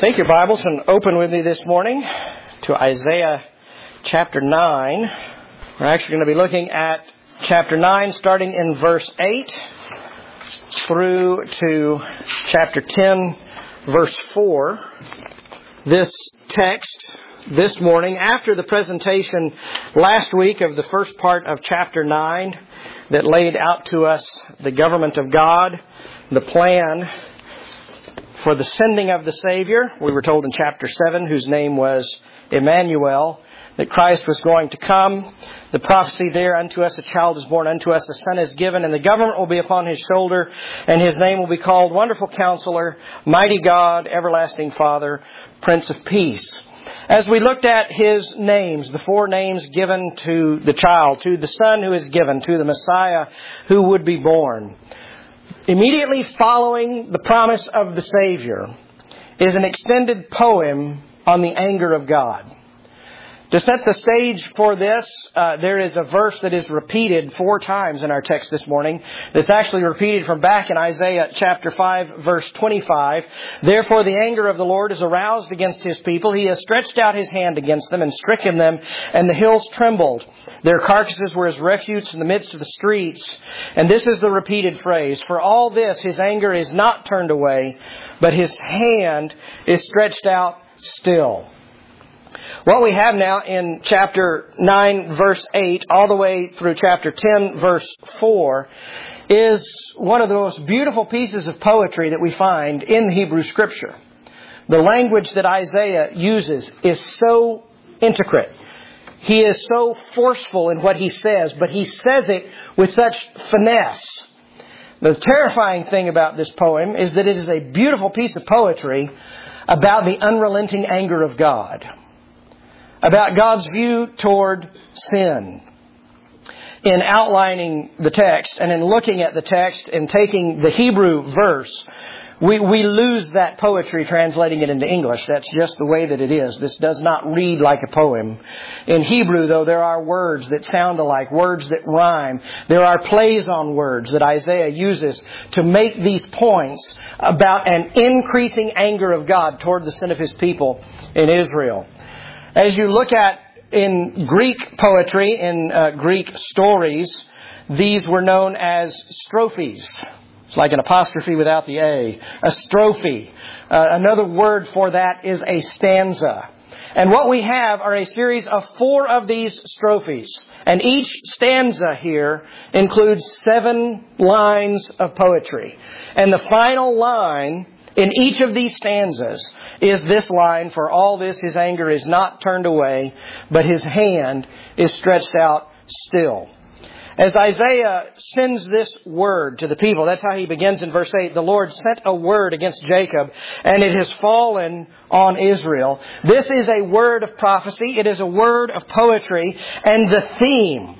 Take your Bibles and open with me this morning to Isaiah chapter 9. We're actually going to be looking at chapter 9 starting in verse 8 through to chapter 10 verse 4. This text this morning, after the presentation last week of the first part of chapter 9 that laid out to us the government of God, the plan for the sending of the Savior. We were told in chapter 7, whose name was Emmanuel, that Christ was going to come. The prophecy there, unto us a child is born, unto us a son is given, and the government will be upon his shoulder, and his name will be called Wonderful Counselor, Mighty God, Everlasting Father, Prince of Peace. As we looked at his names, the four names given to the child, to the son who is given, to the Messiah who would be born, immediately following the promise of the Savior is an extended poem on the anger of God. To set the stage for this, there is a verse that is repeated 4 times in our text this morning. That's actually repeated from back in Isaiah chapter 5, verse 25. Therefore the anger of the Lord is aroused against His people. He has stretched out His hand against them and stricken them, and the hills trembled. Their carcasses were as refuse in the midst of the streets. And this is the repeated phrase. For all this, His anger is not turned away, but His hand is stretched out still. What we have now in chapter 9, verse 8, all the way through chapter 10, verse 4, is one of the most beautiful pieces of poetry that we find in the Hebrew Scripture. The language that Isaiah uses is so intricate. He is so forceful in what he says, but he says it with such finesse. The terrifying thing about this poem is that it is a beautiful piece of poetry about the unrelenting anger of God, about God's view toward sin. In outlining the text and in looking at the text and taking the Hebrew verse, we lose that poetry translating it into English. That's just the way that it is. This does not read like a poem. In Hebrew, though, there are words that sound alike, words that rhyme. There are plays on words that Isaiah uses to make these points about an increasing anger of God toward the sin of His people in Israel. As you look at in Greek poetry, in Greek stories, these were known as strophes. It's like an apostrophe without the A. A strophe. Another word for that is a stanza. And what we have are a series of 4 of these strophes. And each stanza here includes 7 lines of poetry. And the final line in each of these stanzas is this line, for all this His anger is not turned away, but His hand is stretched out still. As Isaiah sends this word to the people, that's how he begins in verse 8. The Lord sent a word against Jacob, and it has fallen on Israel. This is a word of prophecy. It is a word of poetry. And the theme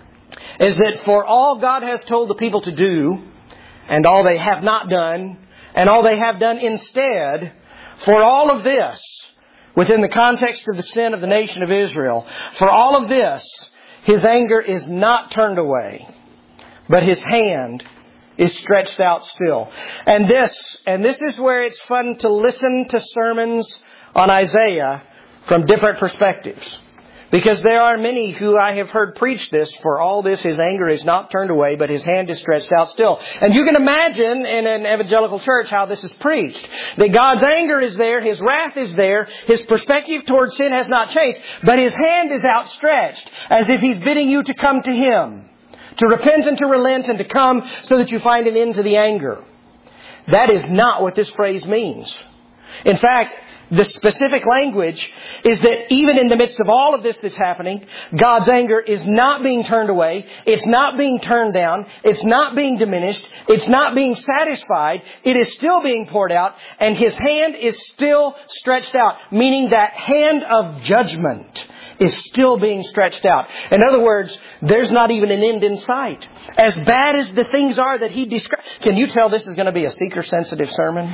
is that for all God has told the people to do, and all they have not done, and all they have done instead, for all of this, within the context of the sin of the nation of Israel, for all of this, His anger is not turned away, but His hand is stretched out still. And this is where it's fun to listen to sermons on Isaiah from different perspectives. Because there are many who I have heard preach this, for all this His anger is not turned away, but His hand is stretched out still. And you can imagine in an evangelical church how this is preached. That God's anger is there, His wrath is there, His perspective towards sin has not changed, but His hand is outstretched as if He's bidding you to come to Him, to repent and to relent and to come so that you find an end to the anger. That is not what this phrase means. In fact, the specific language is that even in the midst of all of this that's happening, God's anger is not being turned away. It's not being turned down. It's not being diminished. It's not being satisfied. It is still being poured out, and His hand is still stretched out, meaning that hand of judgment is still being stretched out. In other words, there's not even an end in sight. As bad as the things are that He describes. Can you tell this is going to be a seeker-sensitive sermon?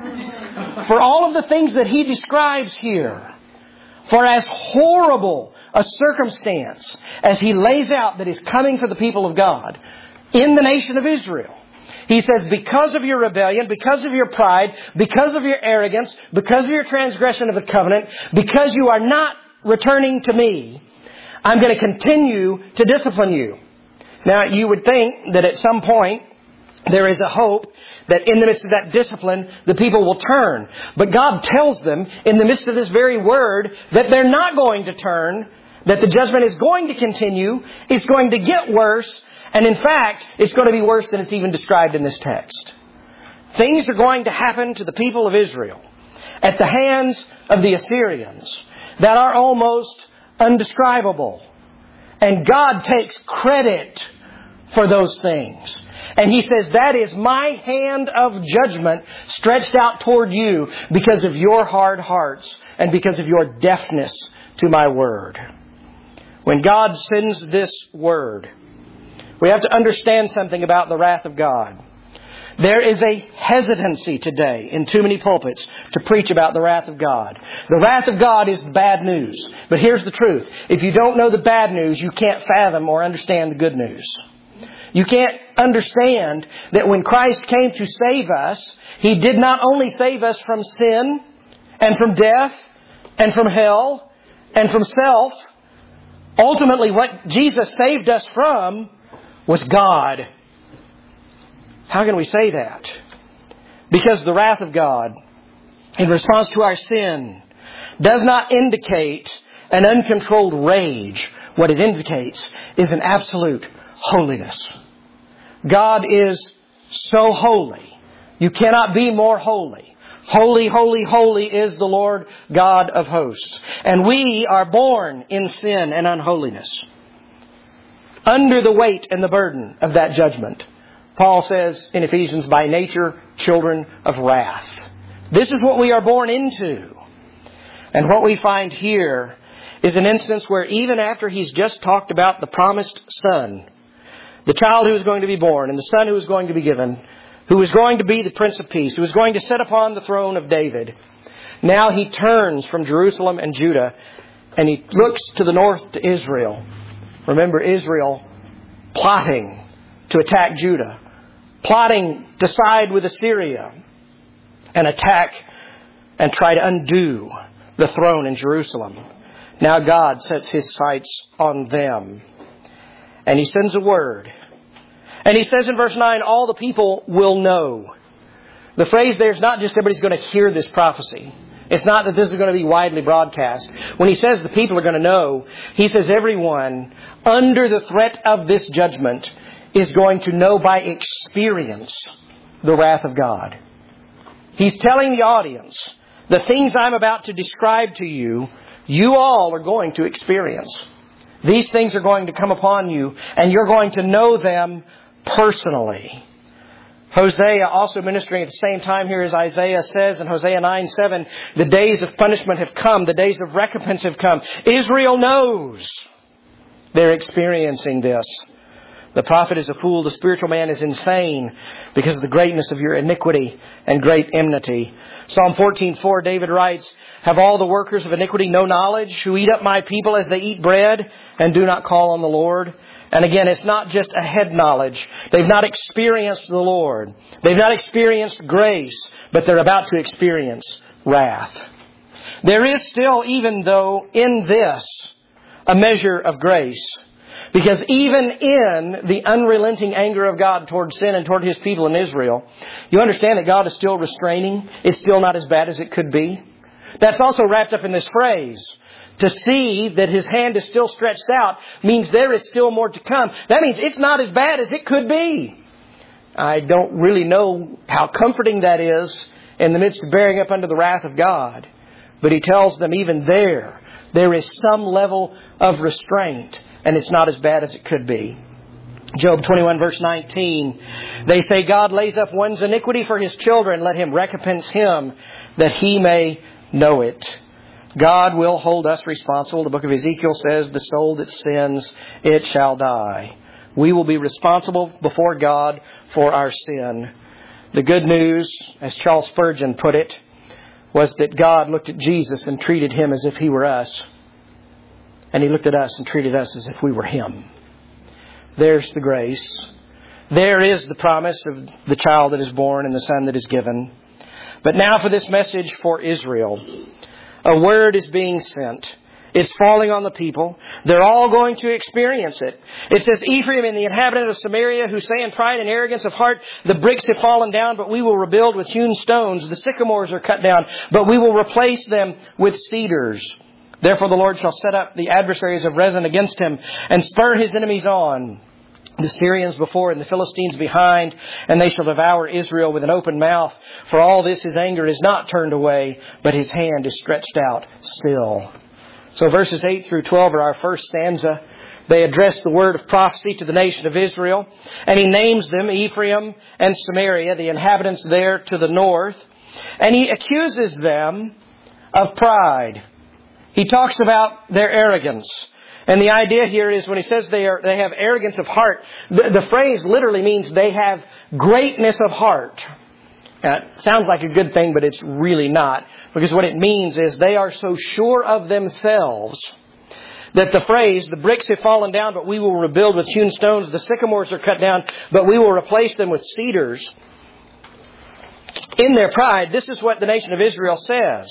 For all of the things that He describes here, for as horrible a circumstance as He lays out that is coming for the people of God in the nation of Israel, He says, because of your rebellion, because of your pride, because of your arrogance, because of your transgression of the covenant, because you are not returning to me, I'm going to continue to discipline you. Now, you would think that at some point there is a hope that in the midst of that discipline, the people will turn. But God tells them in the midst of this very word that they're not going to turn, that the judgment is going to continue, it's going to get worse, and in fact, it's going to be worse than it's even described in this text. Things are going to happen to the people of Israel at the hands of the Assyrians that are almost undescribable. And God takes credit for those things. And He says, that is my hand of judgment stretched out toward you because of your hard hearts and because of your deafness to my word. When God sends this word, we have to understand something about the wrath of God. There is a hesitancy today in too many pulpits to preach about the wrath of God. The wrath of God is bad news. But here's the truth. If you don't know the bad news, you can't fathom or understand the good news. You can't understand that when Christ came to save us, He did not only save us from sin and from death and from hell and from self. Ultimately, what Jesus saved us from was God. How can we say that? Because the wrath of God, in response to our sin, does not indicate an uncontrolled rage. What it indicates is an absolute holiness. God is so holy. You cannot be more holy. Holy, holy, holy is the Lord God of hosts. And we are born in sin and unholiness, under the weight and the burden of that judgment. Paul says in Ephesians, by nature, children of wrath. This is what we are born into. And what we find here is an instance where even after He's just talked about the promised Son, the child who was going to be born and the Son who was going to be given, who was going to be the Prince of Peace, who was going to sit upon the throne of David, now He turns from Jerusalem and Judah and He looks to the north to Israel. Remember Israel plotting to attack Judah, plotting to side with Assyria and attack and try to undo the throne in Jerusalem. Now God sets His sights on them. And He sends a word. And He says in verse 9, all the people will know. The phrase there is not just everybody's going to hear this prophecy. It's not that this is going to be widely broadcast. When He says the people are going to know, He says everyone under the threat of this judgment is going to know by experience the wrath of God. He's telling the audience, the things I'm about to describe to you, you all are going to experience. These things are going to come upon you, and you're going to know them personally. Hosea also ministering at the same time here as Isaiah says in Hosea 9:7, the days of punishment have come, the days of recompense have come. Israel knows they're experiencing this. The prophet is a fool, the spiritual man is insane because of the greatness of your iniquity and great enmity. Psalm 14:4, David writes, have all the workers of iniquity no knowledge, who eat up my people as they eat bread and do not call on the Lord? And again, it's not just a head knowledge. They've not experienced the Lord. They've not experienced grace, but they're about to experience wrath. There is still, even though, in this, a measure of grace. Because even in the unrelenting anger of God toward sin and toward His people in Israel, you understand that God is still restraining. It's still not as bad as it could be. That's also wrapped up in this phrase. To see that His hand is still stretched out means there is still more to come. That means it's not as bad as it could be. I don't really know how comforting that is in the midst of bearing up under the wrath of God. But He tells them even there is some level of restraint. And it's not as bad as it could be. Job 21 verse 19. They say God lays up one's iniquity for His children. Let Him recompense him that he may know it. God will hold us responsible. The book of Ezekiel says, the soul that sins, it shall die. We will be responsible before God for our sin. The good news, as Charles Spurgeon put it, was that God looked at Jesus and treated Him as if He were us. And He looked at us and treated us as if we were Him. There's the grace. There is the promise of the child that is born and the son that is given. But now for this message for Israel. A word is being sent. It's falling on the people. They're all going to experience it. It says, Ephraim and the inhabitant of Samaria, who say in pride and arrogance of heart, the bricks have fallen down, but we will rebuild with hewn stones. The sycamores are cut down, but we will replace them with cedars. Therefore the Lord shall set up the adversaries of Rezin against him and spur his enemies on. The Syrians before and the Philistines behind, and they shall devour Israel with an open mouth. For all this his anger is not turned away, but his hand is stretched out still. So verses 8 through 12 are our first stanza. They address the word of prophecy to the nation of Israel. And he names them Ephraim and Samaria, the inhabitants there to the north. And he accuses them of pride. He talks about their arrogance. And the idea here is when he says they have arrogance of heart, the phrase literally means they have greatness of heart. It sounds like a good thing, but it's really not. Because what it means is they are so sure of themselves that the phrase, the bricks have fallen down, but we will rebuild with hewn stones. The sycamores are cut down, but we will replace them with cedars. In their pride, this is what the nation of Israel says.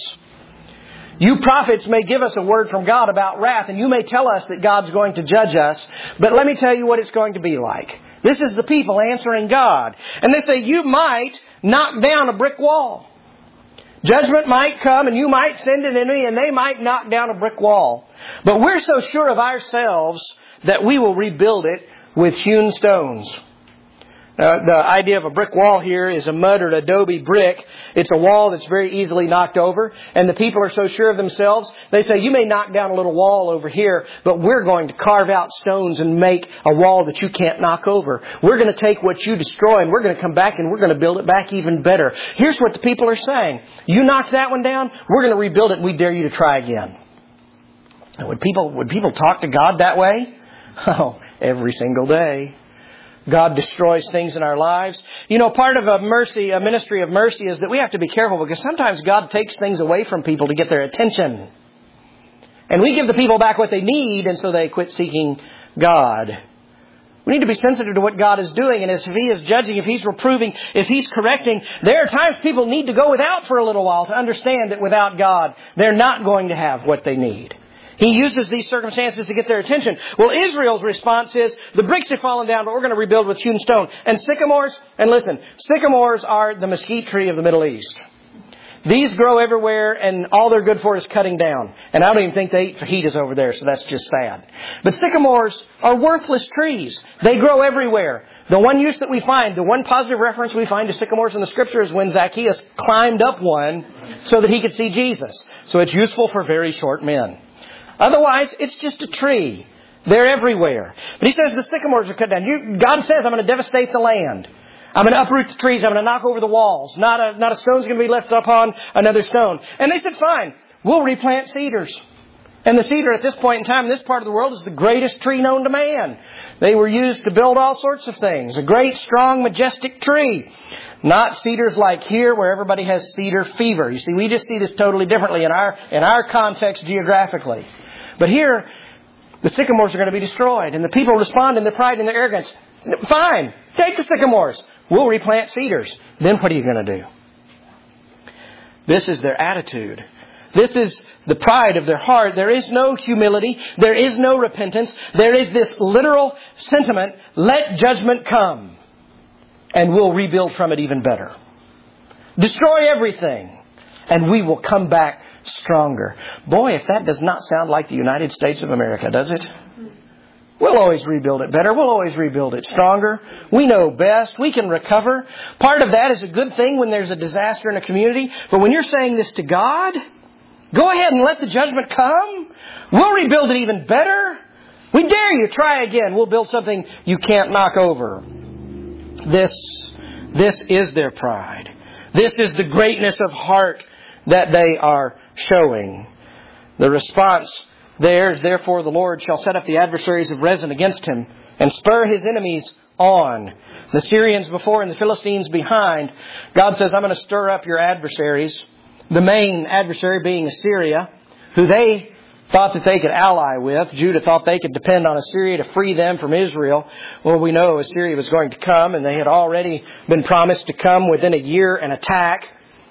You prophets may give us a word from God about wrath, and you may tell us that God's going to judge us, but let me tell you what it's going to be like. This is the people answering God. And they say, you might knock down a brick wall. Judgment might come, and you might send an enemy, and they might knock down a brick wall. But we're so sure of ourselves that we will rebuild it with hewn stones. The idea of a brick wall here is a mud or adobe brick. It's a wall that's very easily knocked over. And the people are so sure of themselves, they say, you may knock down a little wall over here, but we're going to carve out stones and make a wall that you can't knock over. We're going to take what you destroy and we're going to come back and we're going to build it back even better. Here's what the people are saying. You knocked that one down, we're going to rebuild it and we dare you to try again. And would people talk to God that way? Oh, every single day. God destroys things in our lives. You know, part of a ministry of mercy is that we have to be careful because sometimes God takes things away from people to get their attention. And we give the people back what they need and so they quit seeking God. We need to be sensitive to what God is doing. And if He is judging, if He's reproving, if He's correcting, there are times people need to go without for a little while to understand that without God, they're not going to have what they need. He uses these circumstances to get their attention. Well, Israel's response is, the bricks have fallen down, but we're going to rebuild with hewn stone. And sycamores, and listen, sycamores are the mesquite tree of the Middle East. These grow everywhere, and all they're good for is cutting down. And I don't even think they eat fajitas over there, so that's just sad. But sycamores are worthless trees. They grow everywhere. The one use that we find, the one positive reference we find to sycamores in the Scripture is when Zacchaeus climbed up one so that he could see Jesus. So it's useful for very short men. Otherwise, it's just a tree. They're everywhere. But he says the sycamores are cut down. God says, I'm going to devastate the land. I'm going to uproot the trees. I'm going to knock over the walls. Not a stone's going to be left upon another stone. And they said, fine, we'll replant cedars. And the cedar at this point in time in this part of the world is the greatest tree known to man. They were used to build all sorts of things. A great, strong, majestic tree. Not cedars like here where everybody has cedar fever. You see, we just see this totally differently in our context geographically. But here, the sycamores are going to be destroyed. And the people respond in their pride and their arrogance. Fine, take the sycamores. We'll replant cedars. Then what are you going to do? This is their attitude. This is the pride of their heart. There is no humility. There is no repentance. There is this literal sentiment, let judgment come. And we'll rebuild from it even better. Destroy everything. And we will come back stronger. Boy, if that does not sound like the United States of America, does it? We'll always rebuild it better. We'll always rebuild it stronger. We know best. We can recover. Part of that is a good thing when there's a disaster in a community. But when you're saying this to God, go ahead and let the judgment come. We'll rebuild it even better. We dare you. Try again. We'll build something you can't knock over. This is their pride. This is the greatness of heart that they are showing. The response there is, therefore the Lord shall set up the adversaries of Rezin against him and spur his enemies on. The Syrians before and the Philistines behind. God says, I'm going to stir up your adversaries. The main adversary being Assyria, who they thought that they could ally with. Judah thought they could depend on Assyria to free them from Israel. Well, we know Assyria was going to come, and they had already been promised to come within a year and attack.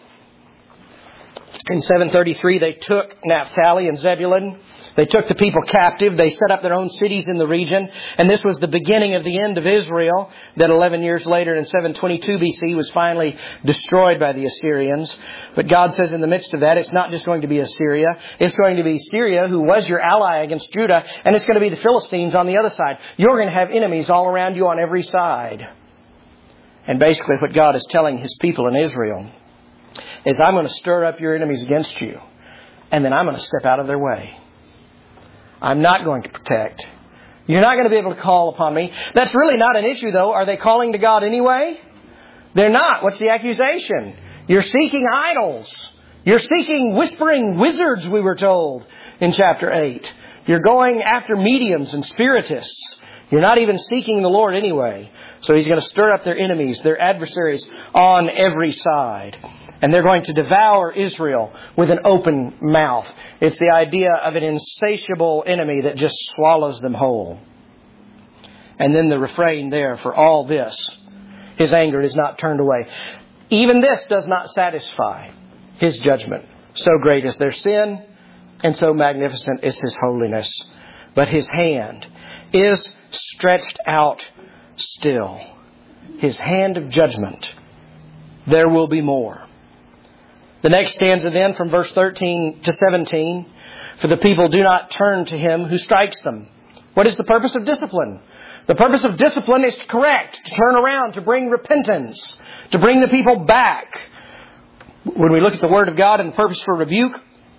In 733, they took Naphtali and Zebulun. They took the people captive. They set up their own cities in the region. And this was the beginning of the end of Israel that 11 years later in 722 BC was finally destroyed by the Assyrians. But God says in the midst of that, it's not just going to be Assyria. It's going to be Syria, who was your ally against Judah. And it's going to be the Philistines on the other side. You're going to have enemies all around you on every side. And basically what God is telling His people in Israel is, I'm going to stir up your enemies against you. And then I'm going to step out of their way. I'm not going to protect. You're not going to be able to call upon me. That's really not an issue, though. Are they calling to God anyway? They're not. What's the accusation? You're seeking idols. You're seeking whispering wizards, we were told in chapter 8. You're going after mediums and spiritists. You're not even seeking the Lord anyway. So He's going to stir up their enemies, their adversaries on every side. And they're going to devour Israel with an open mouth. It's the idea of an insatiable enemy that just swallows them whole. And then the refrain there, for all this, His anger is not turned away. Even this does not satisfy His judgment. So great is their sin, and so magnificent is His holiness. But His hand is stretched out still. His hand of judgment. There will be more. The next stanza then from verse 13 to 17. For the people do not turn to Him who strikes them. What is the purpose of discipline? The purpose of discipline is to correct, to turn around, to bring repentance, to bring the people back. When we look at the Word of God and the purpose for rebuke,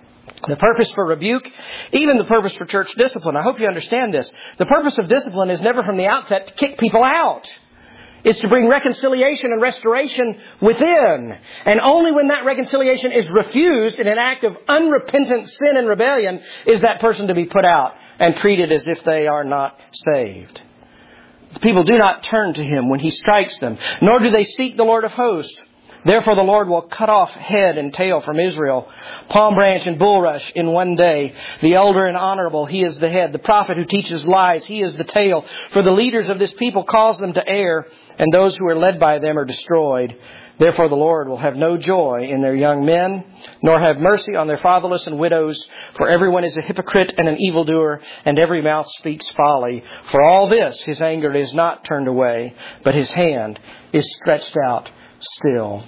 even the purpose for church discipline, I hope you understand this. The purpose of discipline is never from the outset to kick people out. It's to bring reconciliation and restoration within. And only when that reconciliation is refused in an act of unrepentant sin and rebellion is that person to be put out and treated as if they are not saved. The people do not turn to Him when He strikes them, nor do they seek the Lord of hosts. Therefore the Lord will cut off head and tail from Israel, palm branch and bulrush in one day. The elder and honorable, he is the head. The prophet who teaches lies, he is the tail. For the leaders of this people cause them to err, and those who are led by them are destroyed. Therefore the Lord will have no joy in their young men, nor have mercy on their fatherless and widows. For everyone is a hypocrite and an evildoer, and every mouth speaks folly. For all this His anger is not turned away, but His hand is stretched out still.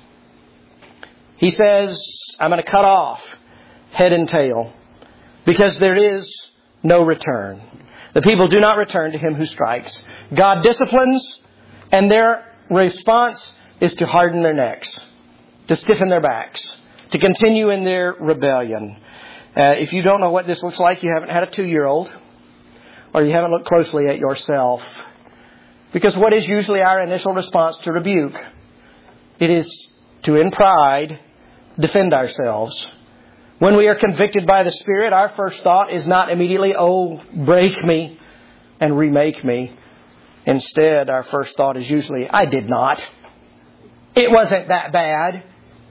He says, I'm going to cut off head and tail because there is no return. The people do not return to Him who strikes. God disciplines, and their response is to harden their necks, to stiffen their backs, to continue in their rebellion. If you don't know what this looks like, you haven't had a 2-year-old, or you haven't looked closely at yourself. Because what is usually our initial response to rebuke? It is to, in pride, defend ourselves. When we are convicted by the Spirit, our first thought is not immediately, oh, break me and remake me. Instead, our first thought is usually, I did not. It wasn't that bad.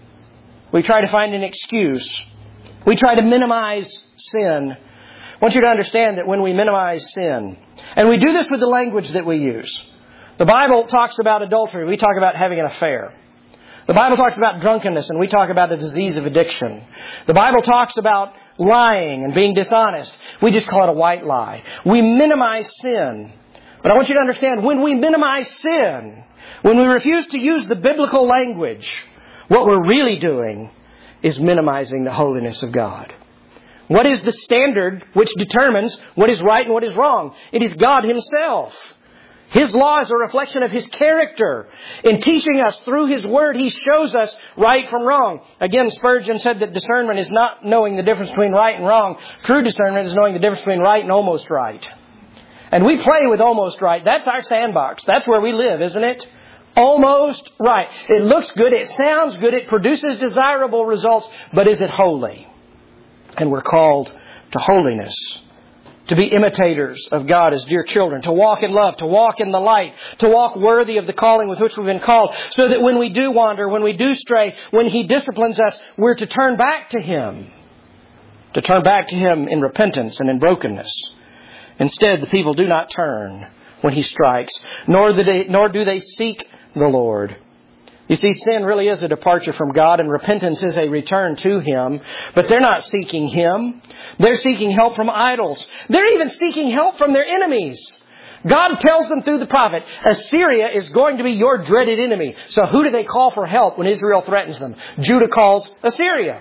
We try to find an excuse. We try to minimize sin. I want you to understand that when we minimize sin, and we do this with the language that we use. The Bible talks about adultery. We talk about having an affair. The Bible talks about drunkenness, and we talk about the disease of addiction. The Bible talks about lying and being dishonest. We just call it a white lie. We minimize sin. But I want you to understand, when we minimize sin, when we refuse to use the biblical language, what we're really doing is minimizing the holiness of God. What is the standard which determines what is right and what is wrong? It is God Himself. His law is a reflection of His character. In teaching us through His Word, He shows us right from wrong. Again, Spurgeon said that discernment is not knowing the difference between right and wrong. True discernment is knowing the difference between right and almost right. And we play with almost right. That's our sandbox. That's where we live, isn't it? Almost right. It looks good. It sounds good. It produces desirable results. But is it holy? And we're called to holiness. To be imitators of God as dear children. To walk in love. To walk in the light. To walk worthy of the calling with which we've been called. So that when we do wander, when we do stray, when He disciplines us, we're to turn back to Him. to turn back to Him in repentance and in brokenness. Instead, the people do not turn when He strikes, nor do they seek the Lord. You see, sin really is a departure from God, and repentance is a return to Him. But they're not seeking Him. They're seeking help from idols. They're even seeking help from their enemies. God tells them through the prophet, Assyria is going to be your dreaded enemy. So who do they call for help when Israel threatens them? Judah calls Assyria.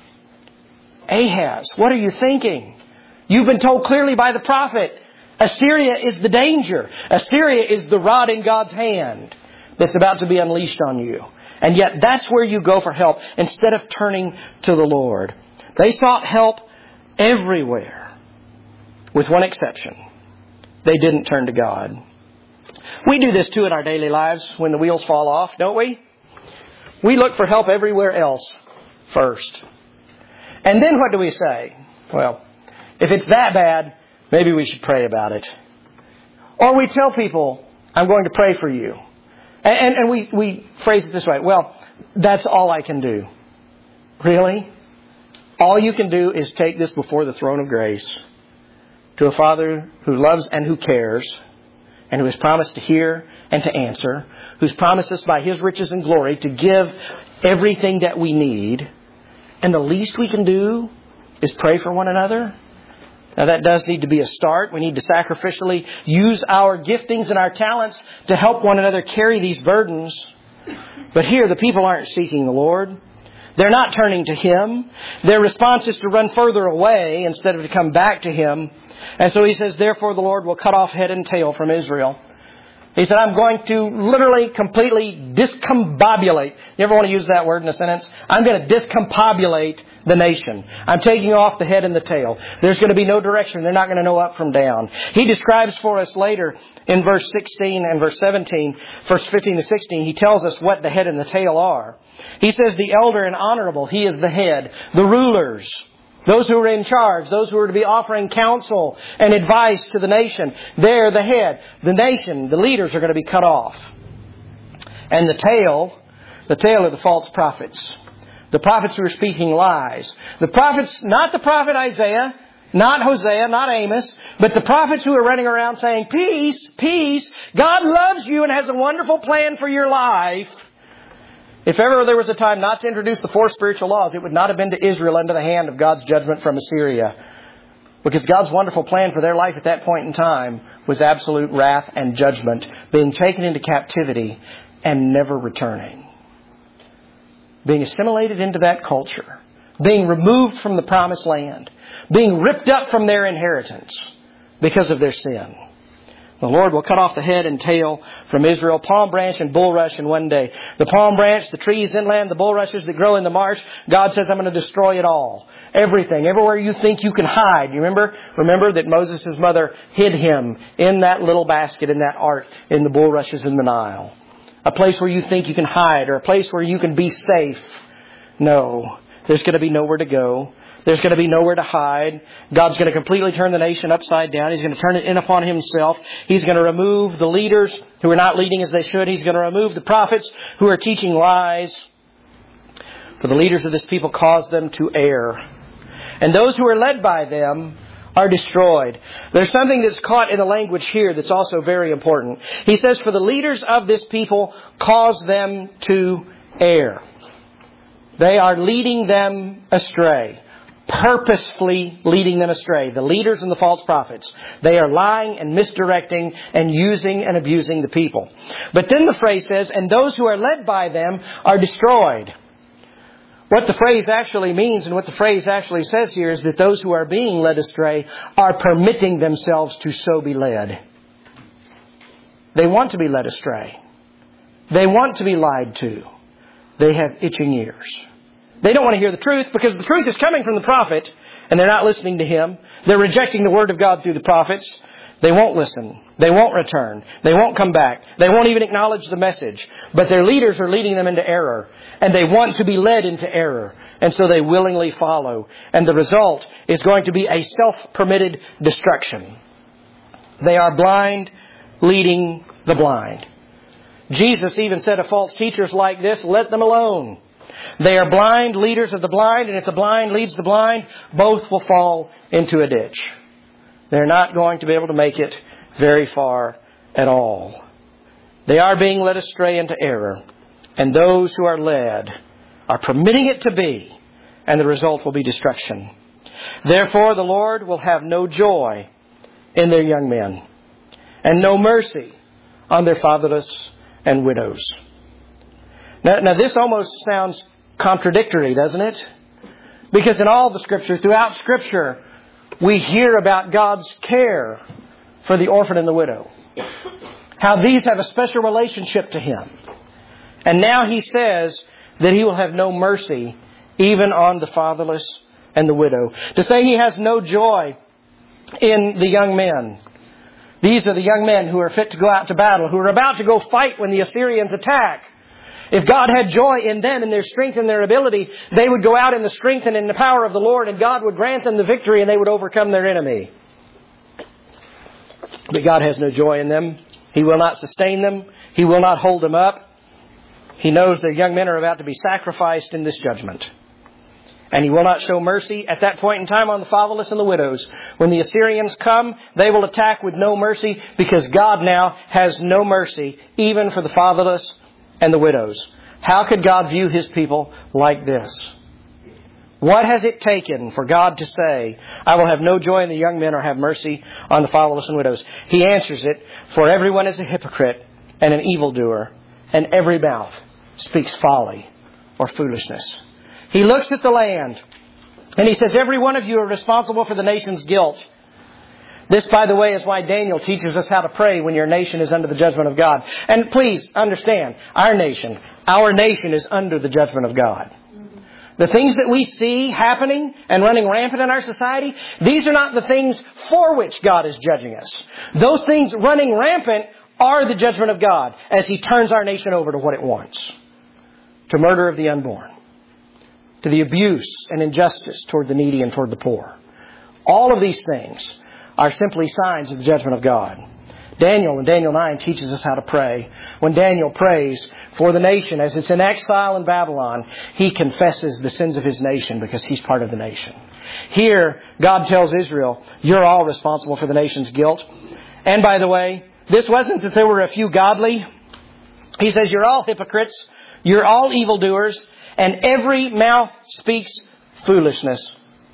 Ahaz, what are you thinking? You've been told clearly by the prophet, Assyria is the danger. Assyria is the rod in God's hand that's about to be unleashed on you. And yet that's where you go for help instead of turning to the Lord. They sought help everywhere, with one exception. They didn't turn to God. We do this too in our daily lives when the wheels fall off, don't we? We look for help everywhere else first. And then what do we say? Well, if it's that bad, maybe we should pray about it. Or we tell people, I'm going to pray for you. And we phrase it this way. Well, that's all I can do. Really? All you can do is take this before the throne of grace to a Father who loves and who cares, and who has promised to hear and to answer, who's promised us by His riches and glory to give everything that we need. And the least we can do is pray for one another. Now that does need to be a start. We need to sacrificially use our giftings and our talents to help one another carry these burdens. But here the people aren't seeking the Lord. They're not turning to Him. Their response is to run further away instead of to come back to Him. And so He says, therefore the Lord will cut off head and tail from Israel. He said, I'm going to literally, completely discombobulate. You ever want to use that word in a sentence? I'm going to discombobulate the nation. I'm taking off the head and the tail. There's going to be no direction. They're not going to know up from down. He describes for us later in verse 16 and verse 17, verse 15 to 16, he tells us what the head and the tail are. He says the elder and honorable, he is the head. The rulers, those who are in charge, those who are to be offering counsel and advice to the nation, they're the head. The nation, the leaders are going to be cut off. And the tail are the false prophets. The prophets who are speaking lies. The prophets, not the prophet Isaiah, not Hosea, not Amos, but the prophets who are running around saying, peace, peace, God loves you and has a wonderful plan for your life. If ever there was a time not to introduce the 4 spiritual laws, it would not have been to Israel under the hand of God's judgment from Assyria. Because God's wonderful plan for their life at that point in time was absolute wrath and judgment, being taken into captivity and never returning. Being assimilated into that culture, being removed from the promised land, being ripped up from their inheritance because of their sin. The Lord will cut off the head and tail from Israel, palm branch and bulrush in one day. The palm branch, the trees inland, the bulrushes that grow in the marsh, God says, I'm going to destroy it all. Everything, everywhere you think you can hide. You remember that Moses' mother hid him in that little basket, in that ark, in the bulrushes in the Nile. A place where you think you can hide, or a place where you can be safe. No, there's going to be nowhere to go. There's going to be nowhere to hide. God's going to completely turn the nation upside down. He's going to turn it in upon Himself. He's going to remove the leaders who are not leading as they should. He's going to remove the prophets who are teaching lies. For the leaders of this people cause them to err. And those who are led by them are destroyed. There's something that's caught in the language here that's also very important. He says, for the leaders of this people cause them to err. They are leading them astray. Purposefully leading them astray. The leaders and the false prophets. They are lying and misdirecting and using and abusing the people. But then the phrase says, and those who are led by them are destroyed. What the phrase actually means and what the phrase actually says here is that those who are being led astray are permitting themselves to so be led. They want to be led astray. They want to be lied to. They have itching ears. They don't want to hear the truth because the truth is coming from the prophet and they're not listening to him. They're rejecting the word of God through the prophets. They won't listen. They won't return. They won't come back. They won't even acknowledge the message. But their leaders are leading them into error. And they want to be led into error. And so they willingly follow. And the result is going to be a self-permitted destruction. They are blind, leading the blind. Jesus even said of false teachers like this, let them alone. They are blind leaders of the blind, and if the blind leads the blind, both will fall into a ditch. They're not going to be able to make it very far at all. They are being led astray into error, and those who are led are permitting it to be, and the result will be destruction. Therefore, the Lord will have no joy in their young men, and no mercy on their fatherless and widows. Now this almost sounds contradictory, doesn't it? Because in all the Scripture, throughout Scripture, we hear about God's care for the orphan and the widow. How these have a special relationship to Him. And now He says that He will have no mercy even on the fatherless and the widow. To say He has no joy in the young men. These are the young men who are fit to go out to battle, who are about to go fight when the Assyrians attack. If God had joy in them, in their strength and their ability, they would go out in the strength and in the power of the Lord, and God would grant them the victory, and they would overcome their enemy. But God has no joy in them. He will not sustain them. He will not hold them up. He knows their young men are about to be sacrificed in this judgment. And He will not show mercy at that point in time on the fatherless and the widows. When the Assyrians come, they will attack with no mercy, because God now has no mercy even for the fatherless and the widows. How could God view His people like this? What has it taken for God to say, I will have no joy in the young men or have mercy on the fatherless and widows? He answers it, for everyone is a hypocrite and an evildoer, and every mouth speaks folly or foolishness. He looks at the land and He says, every one of you are responsible for the nation's guilt. This, by the way, is why Daniel teaches us how to pray when your nation is under the judgment of God. And please understand, our nation is under the judgment of God. The things that we see happening and running rampant in our society, these are not the things for which God is judging us. Those things running rampant are the judgment of God as He turns our nation over to what it wants. To murder of the unborn. To the abuse and injustice toward the needy and toward the poor. All of these things are simply signs of the judgment of God. Daniel in Daniel 9 teaches us how to pray. When Daniel prays for the nation as it's in exile in Babylon, he confesses the sins of his nation because he's part of the nation. Here, God tells Israel, you're all responsible for the nation's guilt. And by the way, this wasn't that there were a few godly. He says, you're all hypocrites, you're all evildoers, and every mouth speaks foolishness.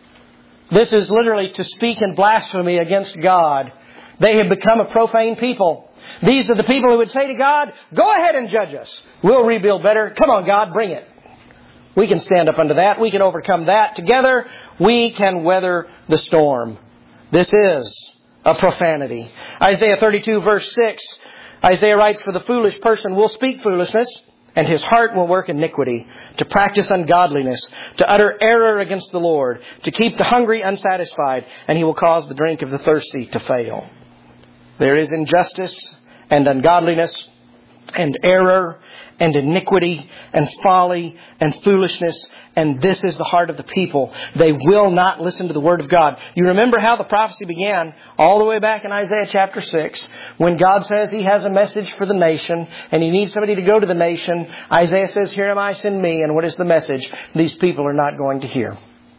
This is literally to speak in blasphemy against God. They have become a profane people. These are the people who would say to God, go ahead and judge us. We'll rebuild better. Come on, God, bring it. We can stand up under that. We can overcome that. Together, we can weather the storm. This is a profanity. Isaiah 32 verse 6, Isaiah writes, for the foolish person will speak foolishness, and his heart will work iniquity, to practice ungodliness, to utter error against the Lord, to keep the hungry unsatisfied, and he will cause the drink of the thirsty to fail. There is injustice and ungodliness and error and iniquity and folly and foolishness, and this is the heart of the people. They will not listen to the Word of God. You remember how the prophecy began all the way back in Isaiah chapter 6, when God says He has a message for the nation and He needs somebody to go to the nation. Isaiah says, here am I, send me. And what is the message? These people are not going to hear.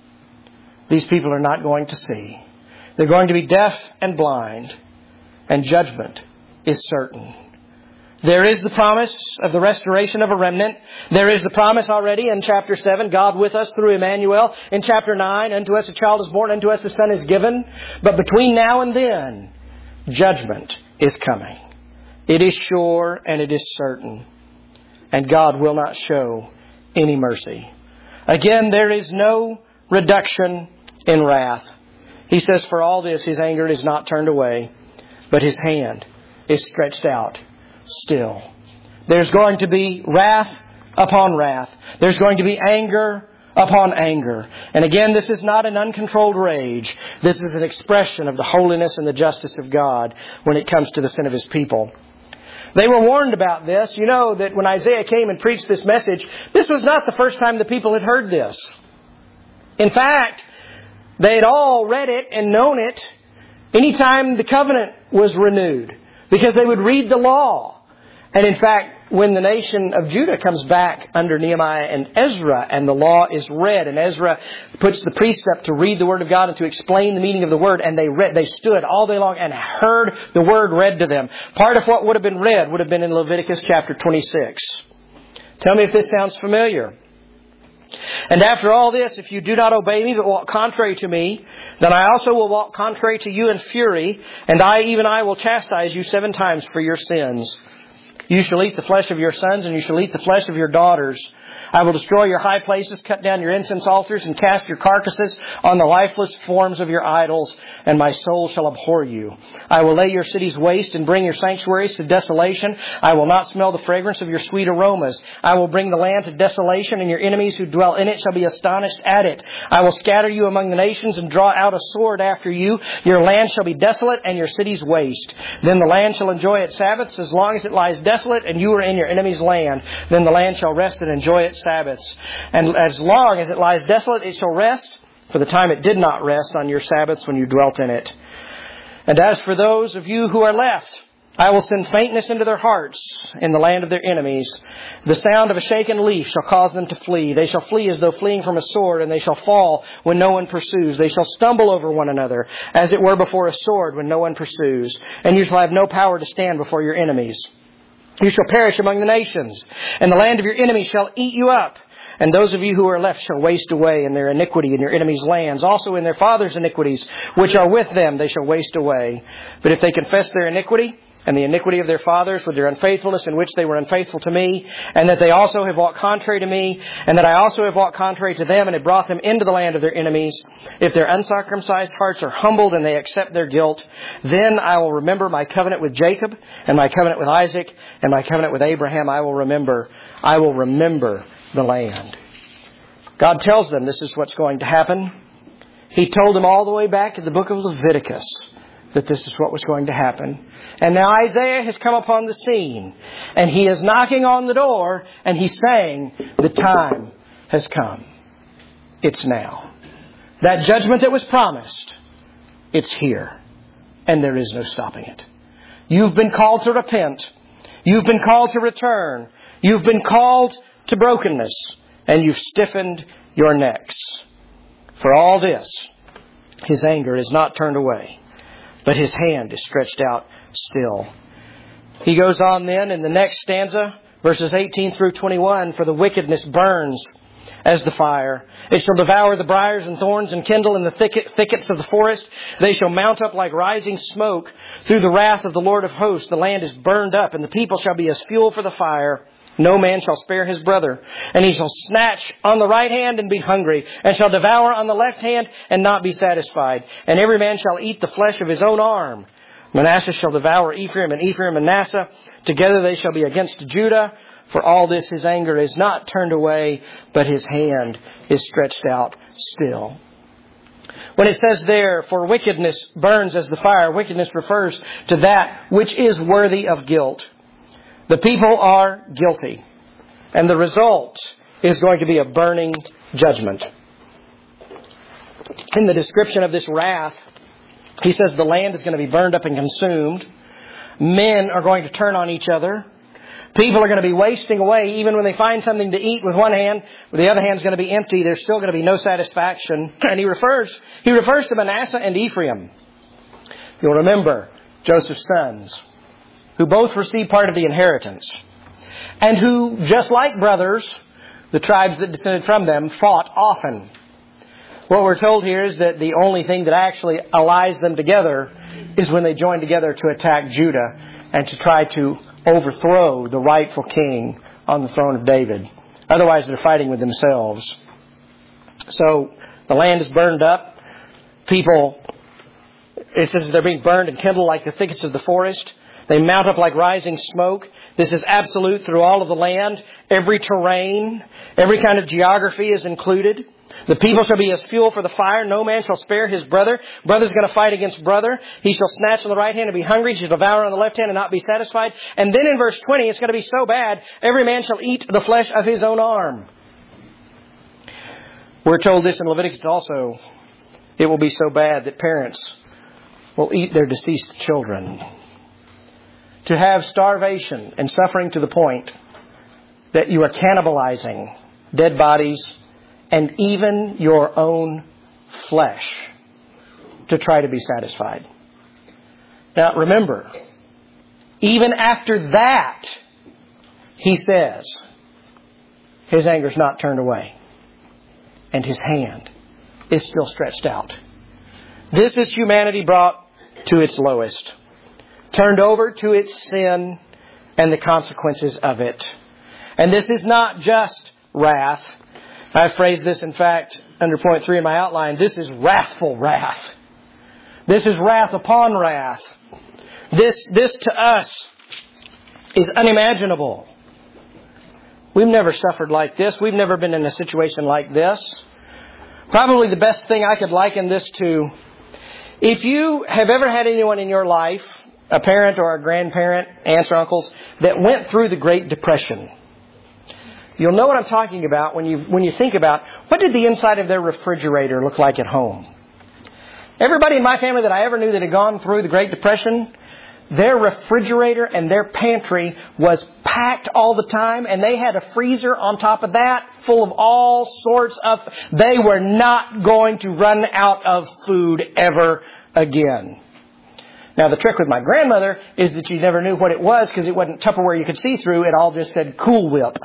These people are not going to see. They're going to be deaf and blind, and judgment is certain. There is the promise of the restoration of a remnant. There is the promise already in chapter 7, God with us through Emmanuel. In chapter 9, unto us a child is born, unto us a son is given. But between now and then, judgment is coming. It is sure and it is certain. And God will not show any mercy. Again, there is no reduction in wrath. He says, for all this, His anger is not turned away, but His hand is stretched out still. There's going to be wrath upon wrath. There's going to be anger upon anger. And again, this is not an uncontrolled rage. This is an expression of the holiness and the justice of God when it comes to the sin of His people. They were warned about this. You know that when Isaiah came and preached this message, this was not the first time the people had heard this. In fact, they had all read it and known it anytime the covenant was renewed, because they would read the law And in fact, when the nation of Judah comes back under Nehemiah and Ezra, and the law is read, and Ezra puts the priests up to read the Word of God and to explain the meaning of the Word, and they stood all day long and heard the Word read to them. Part of what would have been read would have been in Leviticus chapter 26. Tell me if this sounds familiar. And after all this, if you do not obey me, but walk contrary to me, then I also will walk contrary to you in fury, and I will chastise you 7 times for your sins. You shall eat the flesh of your sons, and you shall eat the flesh of your daughters. I will destroy your high places, cut down your incense altars, and cast your carcasses on the lifeless forms of your idols, and my soul shall abhor you. I will lay your cities waste and bring your sanctuaries to desolation. I will not smell the fragrance of your sweet aromas. I will bring the land to desolation, and your enemies who dwell in it shall be astonished at it. I will scatter you among the nations and draw out a sword after you. Your land shall be desolate, and your cities waste. Then the land shall enjoy its Sabbaths as long as it lies desolate, and you are in your enemy's land. Then the land shall rest and enjoy its Sabbaths. And as long as it lies desolate, it shall rest, for the time it did not rest on your Sabbaths when you dwelt in it. And as for those of you who are left, I will send faintness into their hearts in the land of their enemies. The sound of a shaken leaf shall cause them to flee. They shall flee as though fleeing from a sword, and they shall fall when no one pursues. They shall stumble over one another, as it were before a sword when no one pursues. And you shall have no power to stand before your enemies. You shall perish among the nations, and the land of your enemies shall eat you up. And those of you who are left shall waste away in their iniquity in your enemies' lands. Also in their fathers' iniquities, which are with them, they shall waste away. But if they confess their iniquity, and the iniquity of their fathers with their unfaithfulness in which they were unfaithful to me, and that they also have walked contrary to me, and that I also have walked contrary to them, and have brought them into the land of their enemies, if their uncircumcised hearts are humbled and they accept their guilt, then I will remember my covenant with Jacob, and my covenant with Isaac, and my covenant with Abraham. I will remember the land. God tells them this is what's going to happen. He told them all the way back to the book of Leviticus that this is what was going to happen. And now Isaiah has come upon the scene, and he is knocking on the door, and he's saying, the time has come. It's now. That judgment that was promised, it's here, and there is no stopping it. You've been called to repent. You've been called to return. You've been called to brokenness, and you've stiffened your necks. For all this, His anger is not turned away, but His hand is stretched out still. He goes on then in the next stanza, verses 18 through 21, for the wickedness burns as the fire. It shall devour the briars and thorns and kindle in the thickets of the forest. They shall mount up like rising smoke through the wrath of the Lord of hosts. The land is burned up, and the people shall be as fuel for the fire. No man shall spare his brother, and he shall snatch on the right hand and be hungry, and shall devour on the left hand and not be satisfied. And every man shall eat the flesh of his own arm. Manasseh shall devour Ephraim, and Ephraim Manasseh. Together they shall be against Judah. For all this His anger is not turned away, but His hand is stretched out still. When it says there, for wickedness burns as the fire, wickedness refers to that which is worthy of guilt. The people are guilty, and the result is going to be a burning judgment. In the description of this wrath, he says the land is going to be burned up and consumed. Men are going to turn on each other. People are going to be wasting away. Even when they find something to eat with one hand, the other hand's going to be empty. There's still going to be no satisfaction. And he refers to Manasseh and Ephraim. You'll remember Joseph's sons, who both received part of the inheritance, and who, just like brothers, the tribes that descended from them, fought often. What we're told here is that the only thing that actually allies them together is when they join together to attack Judah and to try to overthrow the rightful king on the throne of David. Otherwise, they're fighting with themselves. So, the land is burned up. People, it says they're being burned and kindled like the thickets of the forest. They mount up like rising smoke. This is absolute through all of the land. Every terrain, every kind of geography is included. The people shall be as fuel for the fire. No man shall spare his brother. Brother's going to fight against brother. He shall snatch on the right hand and be hungry. He shall devour on the left hand and not be satisfied. And then in verse 20, it's going to be so bad, every man shall eat the flesh of his own arm. We're told this in Leviticus also. It will be so bad that parents will eat their deceased children. to have starvation and suffering to the point that you are cannibalizing dead bodies and even your own flesh to try to be satisfied. Now remember, even after that, he says, his anger's not turned away. And his hand is still stretched out. This is humanity brought to its lowest. Turned over to its sin and the consequences of it. And this is not just wrath. I phrased this, in fact, under point 3 in my outline. This is wrathful wrath. This is wrath upon wrath. This to us is unimaginable. We've never suffered like this. We've never been in a situation like this. Probably the best thing I could liken this to, if you have ever had anyone in your life, a parent or a grandparent, aunts or uncles, that went through the Great Depression, you'll know what I'm talking about when you think about what did the inside of their refrigerator look like at home. Everybody in my family that I ever knew that had gone through the Great Depression, their refrigerator and their pantry was packed all the time, and they had a freezer on top of that full of all sorts of... They were not going to run out of food ever again. Now, the trick with my grandmother is that you never knew what it was because it wasn't Tupperware you could see through. It all just said Cool Whip.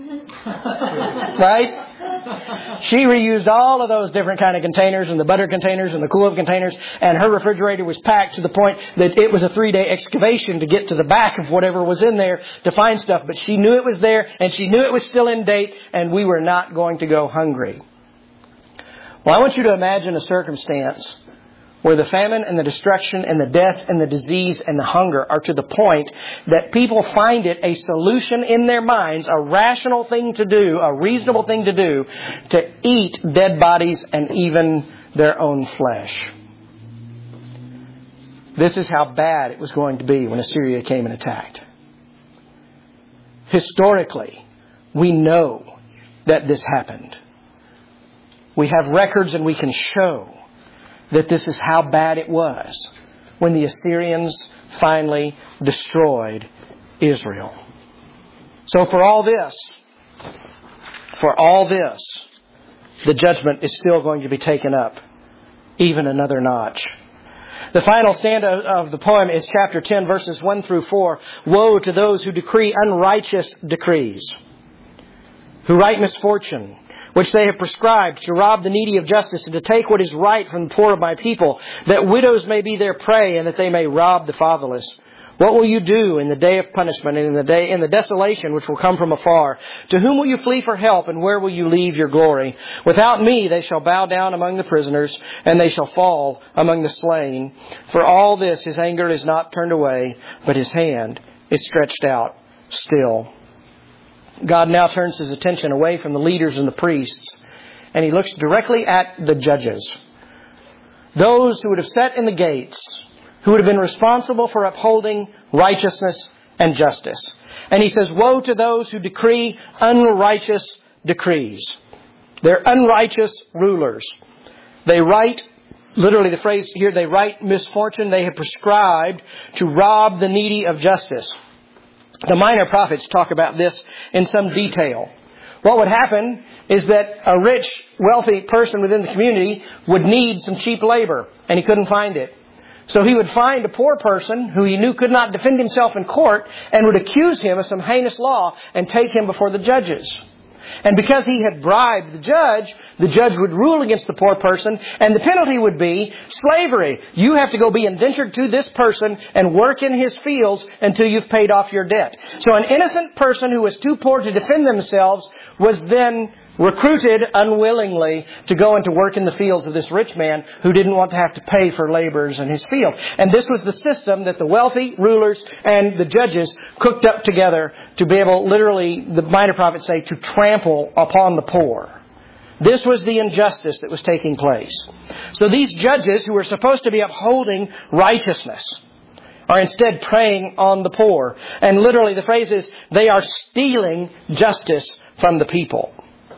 Right? She reused all of those different kind of containers and the butter containers and the Cool Whip containers, and her refrigerator was packed to the point that it was a 3-day excavation to get to the back of whatever was in there to find stuff. But she knew it was there, and she knew it was still in date, and we were not going to go hungry. Well, I want you to imagine a circumstance where the famine and the destruction and the death and the disease and the hunger are to the point that people find it a solution in their minds, a rational thing to do, a reasonable thing to do, to eat dead bodies and even their own flesh. This is how bad it was going to be when Assyria came and attacked. Historically, we know that this happened. We have records and we can show that this is how bad it was when the Assyrians finally destroyed Israel. So for all this, the judgment is still going to be taken up even another notch. The final stanza of the poem is chapter 10, verses 1 through 4. Woe to those who decree unrighteous decrees, who write misfortune, which they have prescribed, to rob the needy of justice and to take what is right from the poor of my people, that widows may be their prey and that they may rob the fatherless. What will you do in the day of punishment and in the desolation which will come from afar? To whom will you flee for help, and where will you leave your glory? Without me they shall bow down among the prisoners, and they shall fall among the slain. For all this his anger is not turned away, but his hand is stretched out still. God now turns his attention away from the leaders and the priests, and he looks directly at the judges. Those who would have sat in the gates, who would have been responsible for upholding righteousness and justice. And he says, woe to those who decree unrighteous decrees. They're unrighteous rulers. They write, literally the phrase here, they write misfortune. They have prescribed to rob the needy of justice. The minor prophets talk about this in some detail. What would happen is that a rich, wealthy person within the community would need some cheap labor, and he couldn't find it. So he would find a poor person who he knew could not defend himself in court and would accuse him of some heinous law and take him before the judges. And because he had bribed the judge would rule against the poor person, and the penalty would be slavery. You have to go be indentured to this person and work in his fields until you've paid off your debt. So an innocent person who was too poor to defend themselves was then recruited unwillingly to go into work in the fields of this rich man who didn't want to have to pay for laborers in his field. And this was the system that the wealthy rulers and the judges cooked up together to be able, literally, the minor prophets say, to trample upon the poor. This was the injustice that was taking place. So these judges who were supposed to be upholding righteousness are instead preying on the poor. And literally the phrase is, they are stealing justice from the people.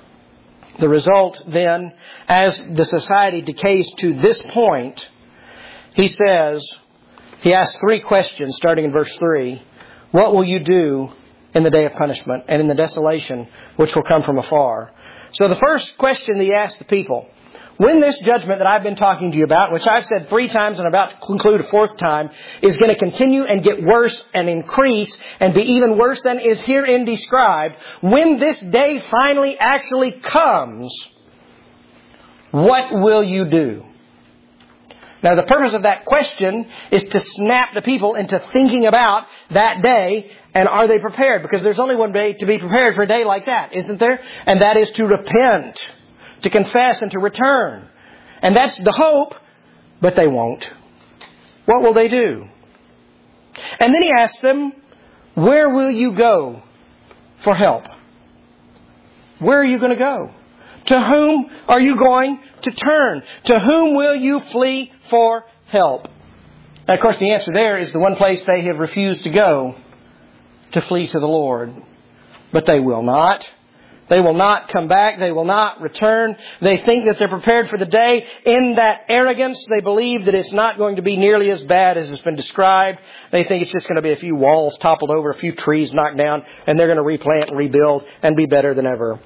The result then, as the society decays to this point, he asks 3 questions starting in verse 3. what will you do in the day of punishment and in the desolation which will come from afar? So the first question that he asked the people, when this judgment that I've been talking to you about, which I've said 3 times and I'm about to conclude a 4th time, is going to continue and get worse and increase and be even worse than is herein described, when this day finally actually comes, what will you do? Now, the purpose of that question is to snap the people into thinking about that day, and are they prepared? Because there's only one way to be prepared for a day like that, isn't there? And that is to repent, to confess, and to return. And that's the hope, but they won't. What will they do? And then he asked them, where will you go for help? Where are you going to go? To whom are you going to turn? To whom will you flee for help? Now, of course, the answer there is the one place they have refused to go, to flee to the Lord. But they will not. They will not come back. They will not return. They think that they're prepared for the day. In that arrogance, they believe that it's not going to be nearly as bad as it's been described. They think it's just going to be a few walls toppled over, a few trees knocked down, and they're going to replant and rebuild and be better than ever.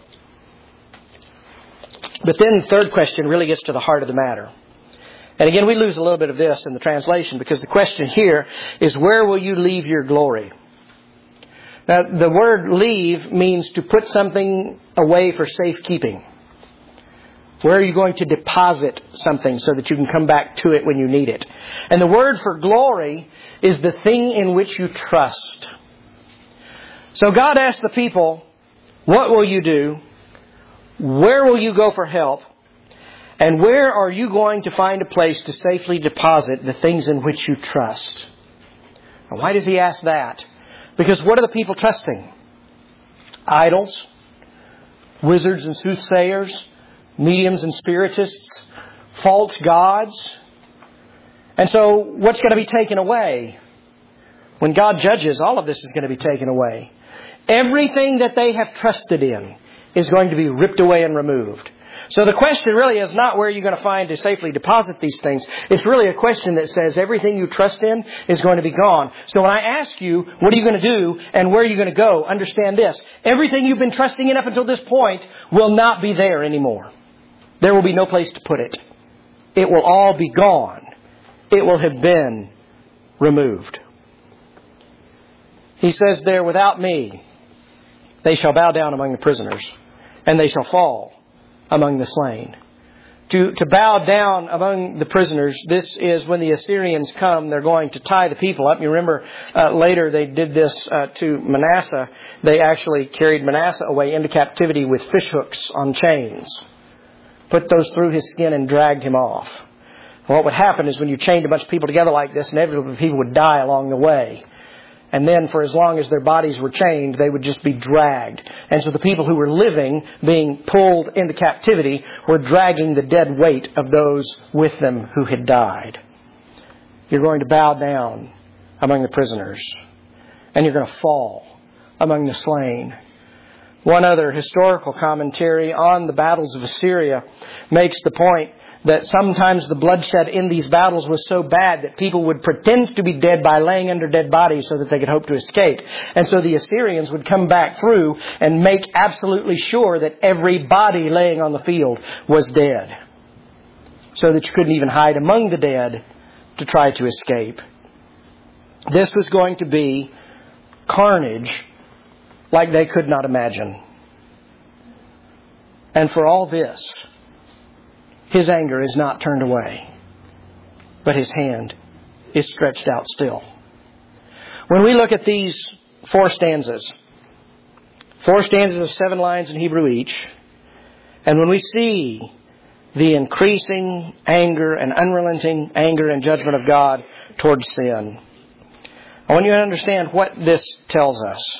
But then the third question really gets to the heart of the matter. And again, we lose a little bit of this in the translation, because the question here is, where will you leave your glory? Now, the word leave means to put something away for safekeeping. Where are you going to deposit something so that you can come back to it when you need it? And the word for glory is the thing in which you trust. So God asked the people, what will you do? Where will you go for help? And where are you going to find a place to safely deposit the things in which you trust? Now, why does he ask that? Because what are the people trusting? Idols, wizards and soothsayers, mediums and spiritists, false gods. And so what's going to be taken away? When God judges, all of this is going to be taken away. Everything that they have trusted in is going to be ripped away and removed. So the question really is not where you're going to find to safely deposit these things. It's really a question that says everything you trust in is going to be gone. So when I ask you, what are you going to do and where are you going to go? Understand this. Everything you've been trusting in up until this point will not be there anymore. There will be no place to put it. It will all be gone. It will have been removed. He says there, without me, they shall bow down among the prisoners, and they shall fall among the slain. To bow down among the prisoners, this is when the Assyrians come, they're going to tie the people up. You remember later they did this to Manasseh. They actually carried Manasseh away into captivity with fish hooks on chains. Put those through his skin and dragged him off. And what would happen is when you chained a bunch of people together like this, inevitably people would die along the way. And then for as long as their bodies were chained, they would just be dragged. And so the people who were living, being pulled into captivity, were dragging the dead weight of those with them who had died. You're going to bow down among the prisoners. And you're going to fall among the slain. One other historical commentary on the battles of Assyria makes the point that sometimes the bloodshed in these battles was so bad that people would pretend to be dead by laying under dead bodies so that they could hope to escape. And so the Assyrians would come back through and make absolutely sure that every body laying on the field was dead, so that you couldn't even hide among the dead to try to escape. This was going to be carnage like they could not imagine. And for all this, His anger is not turned away, but His hand is stretched out still. When we look at these 4 stanzas of 7 lines in Hebrew each, and when we see the increasing anger and unrelenting anger and judgment of God towards sin, I want you to understand what this tells us.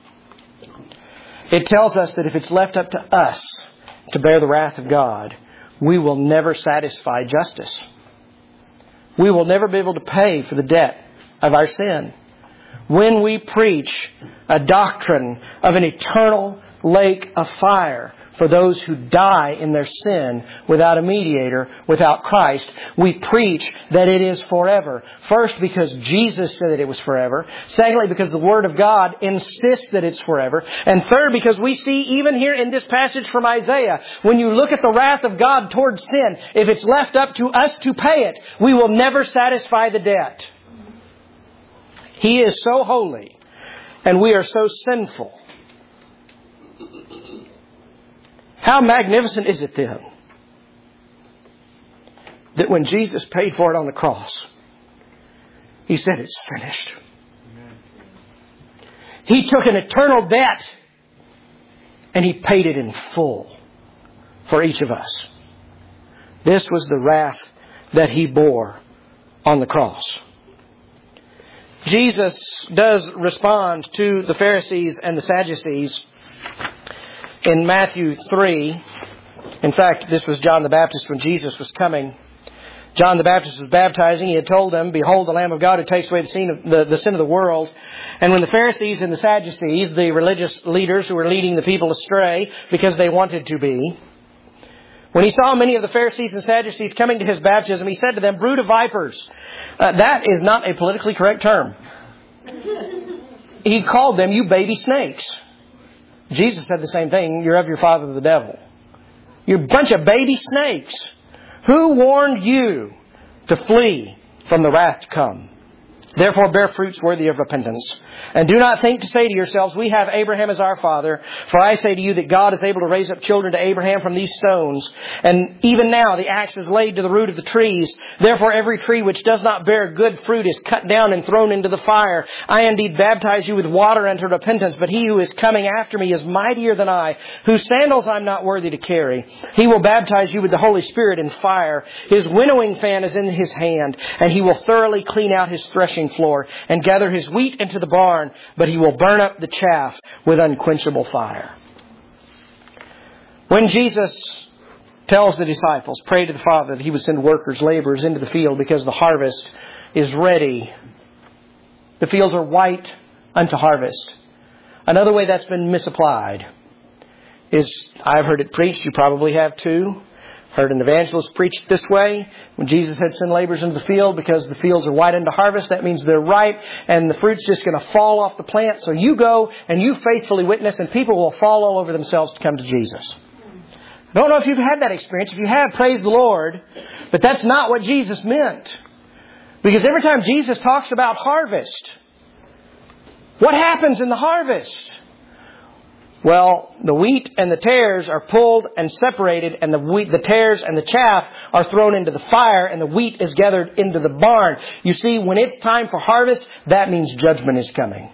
It tells us that if it's left up to us to bear the wrath of God, we will never satisfy justice. We will never be able to pay for the debt of our sin. When we preach a doctrine of an eternal lake of fire for those who die in their sin without a mediator, without Christ. We preach that it is forever. First, because Jesus said that it was forever. Secondly, because the Word of God insists that it's forever. And third, because we see even here in this passage from Isaiah, when you look at the wrath of God towards sin, if it's left up to us to pay it, we will never satisfy the debt. He is so holy, and we are so sinful. How magnificent is it then that when Jesus paid for it on the cross, He said, it's finished. He took an eternal debt and He paid it in full for each of us. This was the wrath that He bore on the cross. Jesus does respond to the Pharisees and the Sadducees in Matthew 3. In fact, this was John the Baptist when Jesus was coming. John the Baptist was baptizing. He had told them, behold, the Lamb of God who takes away the sin of the world. And when the Pharisees and the Sadducees, the religious leaders who were leading the people astray because they wanted to be, when He saw many of the Pharisees and Sadducees coming to His baptism, He said to them, brood of vipers. That is not a politically correct term. He called them, you baby snakes. Jesus said the same thing. You're of your father the devil. You bunch of baby snakes. Who warned you to flee from the wrath to come? Therefore bear fruits worthy of repentance. And do not think to say to yourselves, we have Abraham as our father. For I say to you that God is able to raise up children to Abraham from these stones. And even now the axe is laid to the root of the trees. Therefore every tree which does not bear good fruit is cut down and thrown into the fire. I indeed baptize you with water unto repentance, but He who is coming after me is mightier than I, whose sandals I'm not worthy to carry. He will baptize you with the Holy Spirit and fire. His winnowing fan is in His hand, and He will thoroughly clean out His threshing floor and gather His wheat into the barn, but He will burn up the chaff with unquenchable fire. When Jesus tells the disciples, pray to the Father that He would send workers, laborers into the field because the harvest is ready. The fields are white unto harvest. Another way that's been misapplied is, I've heard it preached, you probably have too, heard an evangelist preach this way. When Jesus had sent laborers into the field because the fields are white unto harvest, that means they're ripe and the fruit's just going to fall off the plant. So you go and you faithfully witness and people will fall all over themselves to come to Jesus. I don't know if you've had that experience. If you have, praise the Lord. But that's not what Jesus meant. Because every time Jesus talks about harvest, what happens in the harvest? Well, the wheat and the tares are pulled and separated, and the tares and the chaff are thrown into the fire, and the wheat is gathered into the barn. You see, when it's time for harvest, that means judgment is coming.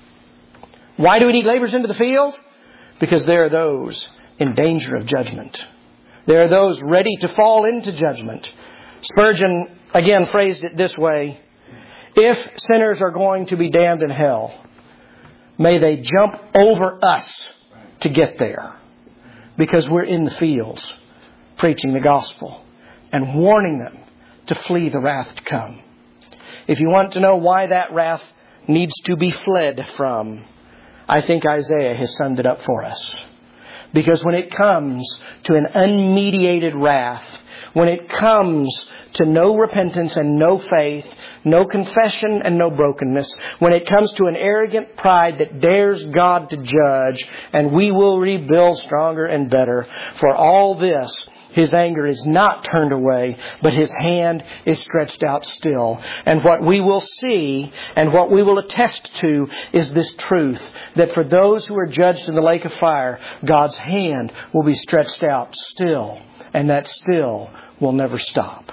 Why do we need laborers into the field? Because there are those in danger of judgment. There are those ready to fall into judgment. Spurgeon, again, phrased it this way: if sinners are going to be damned in hell, may they jump over us to get there, because we're in the fields preaching the gospel and warning them to flee the wrath to come. If you want to know why that wrath needs to be fled from, I think Isaiah has summed it up for us. Because when it comes to an unmediated wrath, when it comes to no repentance and no faith, no confession and no brokenness, when it comes to an arrogant pride that dares God to judge, and we will rebuild stronger and better, for all this, His anger is not turned away, but His hand is stretched out still. And what we will see and what we will attest to is this truth, that for those who are judged in the lake of fire, God's hand will be stretched out still, and that still will never stop.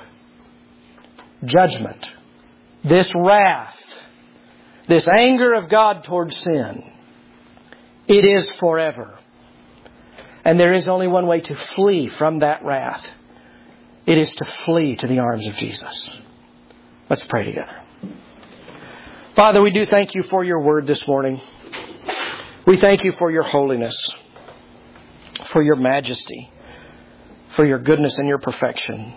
Judgment, this wrath, this anger of God towards sin, it is forever. And there is only one way to flee from that wrath. It is to flee to the arms of Jesus. Let's pray together. Father, we do thank You for Your word this morning. We thank You for Your holiness, for Your majesty, for Your goodness and Your perfection.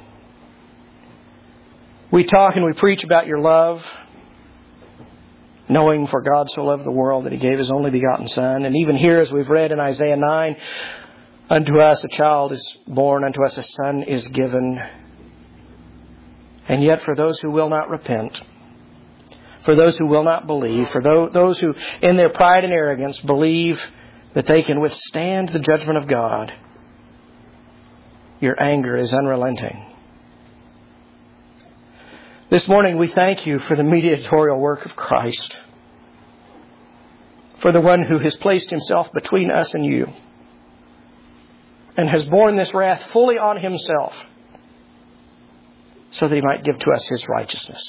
We talk and we preach about Your love, knowing for God so loved the world that He gave His only begotten Son. And even here, as we've read in Isaiah 9, Unto us a child is born, unto us a son is given. And yet for those who will not repent, for those who will not believe, for those who in their pride and arrogance believe that they can withstand the judgment of God, your anger is unrelenting. This morning we thank you for the mediatorial work of Christ, for the one who has placed himself between us and you, and has borne this wrath fully on himself, so that he might give to us his righteousness.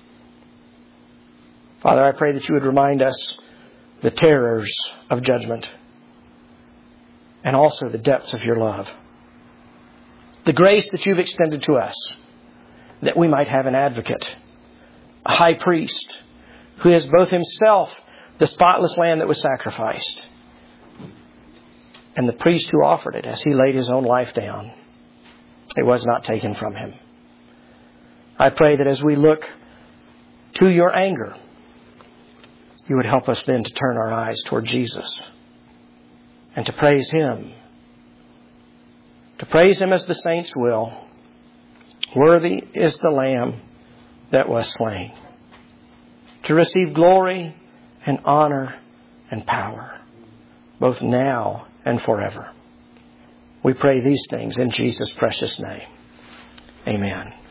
Father, I pray that you would remind us the terrors of judgment and also the depths of your love. The grace that you've extended to us, that we might have an advocate, a high priest, who is both himself the spotless lamb that was sacrificed, and the priest who offered it as he laid his own life down. It was not taken from him. I pray that as we look to your anger, you would help us then to turn our eyes toward Jesus and to praise him. To praise him as the saints will. Worthy is the Lamb that was slain, to receive glory and honor and power, both now and forever. We pray these things in Jesus' precious name. Amen.